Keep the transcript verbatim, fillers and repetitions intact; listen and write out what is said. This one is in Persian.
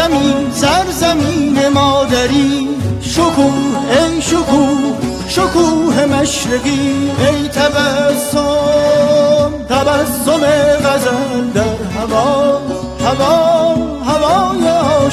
سرزمین سرزمین مادری، شکوه ای شکوه شکوه مشرقی، ای تبسم تبسم غزل در هوا، هوا هوای